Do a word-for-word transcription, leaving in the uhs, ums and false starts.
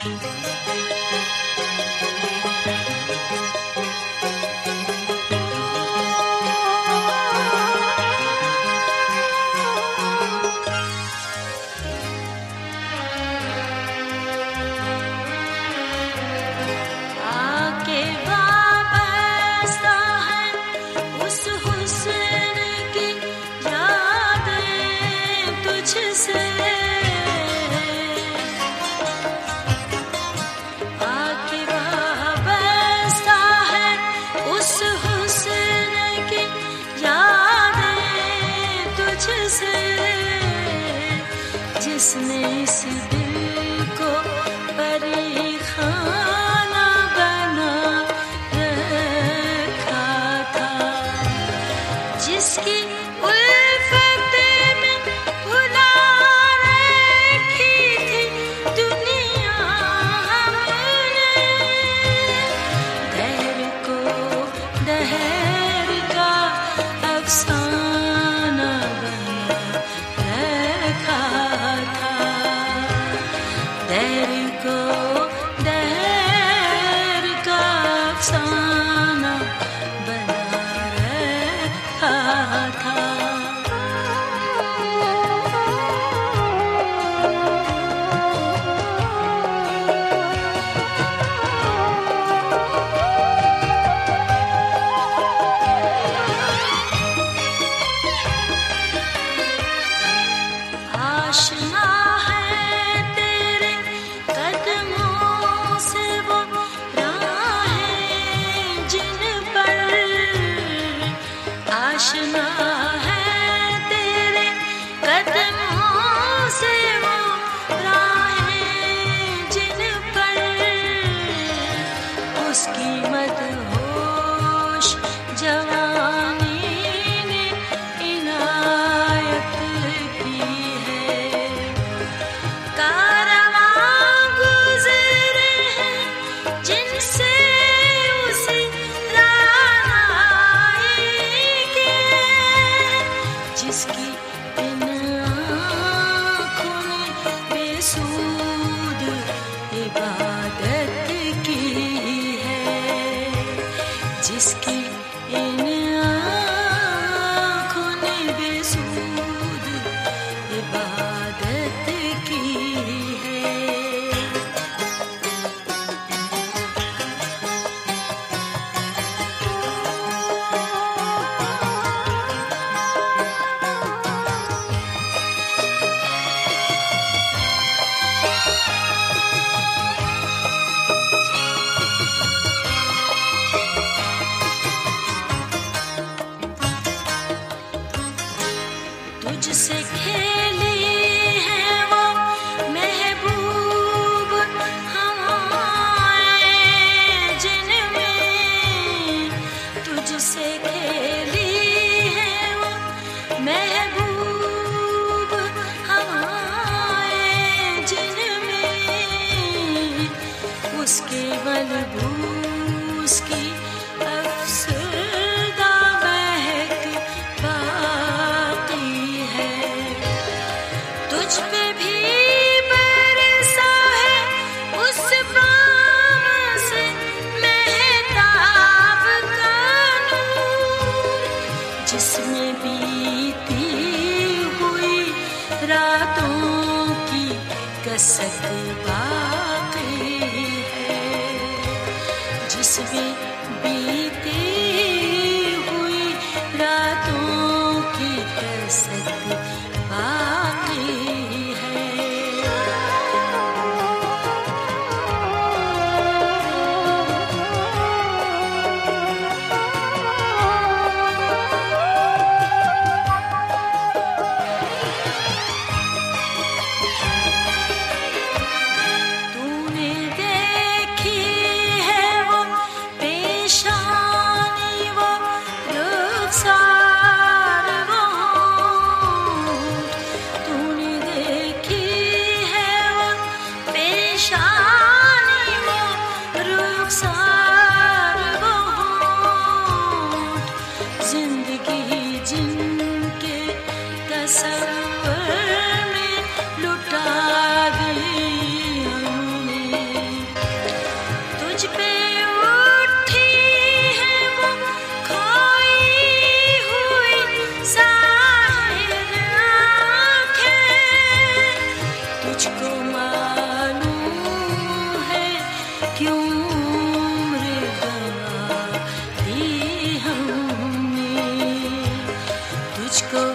जिसने इस दिल को परीखाना बना रखा था, जिसकी उल्फत में भुला रखी थी दुनिया हमने, दहर को दहर का अफसाना बना रखा था, दहर को दहर का अफसाना बना रखा था। आशना है तेरे कदमों से वो राहें जिन पर, आशना है तेरे कदमों से वो राहें जिन पर, उसकी मदहोश जवानी ने इनायत की है, कारवां गुज़रे हैं जिनसे उसी राही के, जिसकी इन आँखों ने बेसूद इबादत की है, जिसकी इन आँखों ने बेसूद इबादत की है। तुझसे खेली है वो महबूब हवाएं जिनमें, तुझसे खेली है वो महबूब हवाएं जिनमें, उसके मलबूस की अफसरदा महक बाकी है, तुझ पे भी बरसा है उस बाम से महताब का नूर, जिसमें बीती हुई रातों की कसक बाकी है, जिसमें बीती हुई रातों की कसक बाकी है। मुझको